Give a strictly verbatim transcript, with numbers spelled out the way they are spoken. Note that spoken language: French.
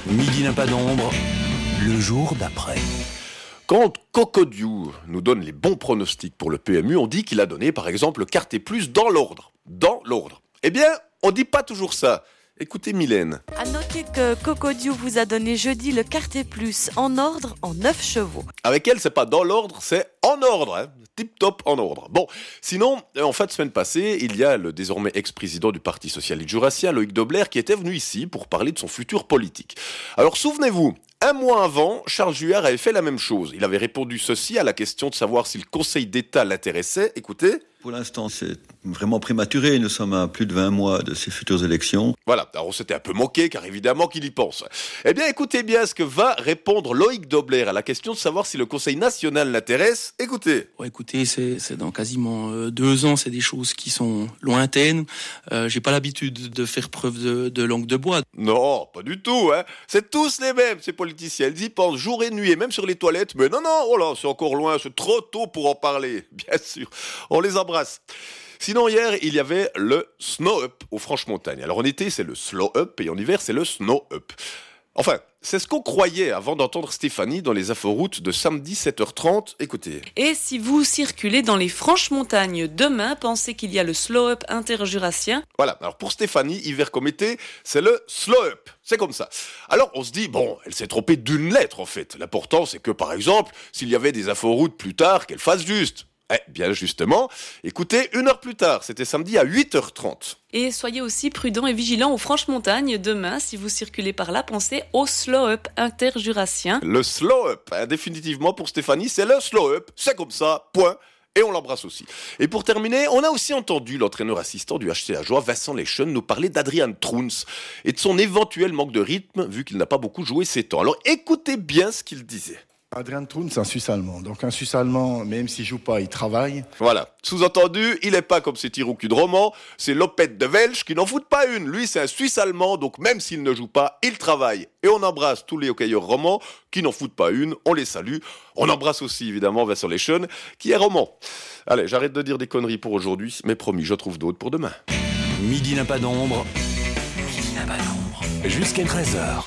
Midi n'a pas d'ombre, le jour d'après. Quand Cocodiou nous donne les bons pronostics pour le P M U, on dit qu'il a donné par exemple le quartier plus dans l'ordre. Dans l'ordre. Eh bien, on dit pas toujours ça. Écoutez Mylène. À noter que Cocodiou vous a donné jeudi le quartier plus en ordre en neuf chevaux. Avec elle, c'est pas dans l'ordre, c'est en ordre. Hein. Tip top en ordre. Bon, sinon, en fin de semaine passée, il y a le désormais ex-président du Parti socialiste jurassien, Loïc Dobler, qui était venu ici pour parler de son futur politique. Alors souvenez-vous, un mois avant, Charles Juillard avait fait la même chose. Il avait répondu ceci à la question de savoir si le Conseil d'État l'intéressait. Écoutez. Pour l'instant, c'est vraiment prématuré. Nous sommes à plus de vingt mois de ces futures élections. Voilà, alors on s'était un peu moqué, car évidemment qu'il y pense. Eh bien, écoutez bien ce que va répondre Loïc Dobler à la question de savoir si le Conseil national l'intéresse. Écoutez. Ouais, écoutez, c'est, c'est dans quasiment euh, deux ans, c'est des choses qui sont lointaines. Euh, j'ai pas l'habitude de faire preuve de, de langue de bois. Non, pas du tout, hein. C'est tous les mêmes, ces politiciens. Ils y pensent jour et nuit, et même sur les toilettes. Mais non, non, oh là, c'est encore loin, c'est trop tôt pour en parler. Bien sûr, on les embrasse. Sinon, hier, il y avait le Snow Up au Franche-Montagne. Alors, en été, c'est le Slow Up, et en hiver, c'est le Snow Up. Enfin, c'est ce qu'on croyait avant d'entendre Stéphanie dans les inforoutes de samedi sept heures trente. Écoutez. Et si vous circulez dans les Franches-Montagnes demain, pensez qu'il y a le Slow Up interjurassien. Voilà, alors pour Stéphanie, hiver comme été, c'est le Slow Up. C'est comme ça. Alors on se dit, bon, elle s'est trompée d'une lettre en fait. L'important, c'est que par exemple, s'il y avait des inforoutes plus tard, qu'elle fasse juste. Eh bien justement, écoutez, une heure plus tard, c'était samedi à huit heures trente. Et soyez aussi prudents et vigilants aux Franches-Montagnes. Demain, si vous circulez par là, pensez au Slow Up interjurassien. Le Slow Up, hein, définitivement pour Stéphanie, c'est le Slow Up. C'est comme ça, point. Et on l'embrasse aussi. Et pour terminer, on a aussi entendu l'entraîneur assistant du H C Ajoie, Vincent Leschen, nous parler d'Adrian Truns et de son éventuel manque de rythme, vu qu'il n'a pas beaucoup joué ses temps. Alors écoutez bien ce qu'il disait. Adrian Truns, c'est un Suisse-Allemand. Donc un Suisse-Allemand, même s'il joue pas, il travaille. Voilà. Sous-entendu, il est pas comme ces tirs au cul de roman, c'est Lopette de Welch qui n'en fout pas une. Lui, c'est un Suisse-Allemand, donc même s'il ne joue pas, il travaille. Et on embrasse tous les hockeyeurs romans qui n'en foutent pas une, on les salue. On embrasse aussi, évidemment, Vincent Leschen, qui est roman. Allez, j'arrête de dire des conneries pour aujourd'hui, mais promis, je trouve d'autres pour demain. Midi n'a pas d'ombre, midi n'a pas d'ombre, jusqu'à treize heures.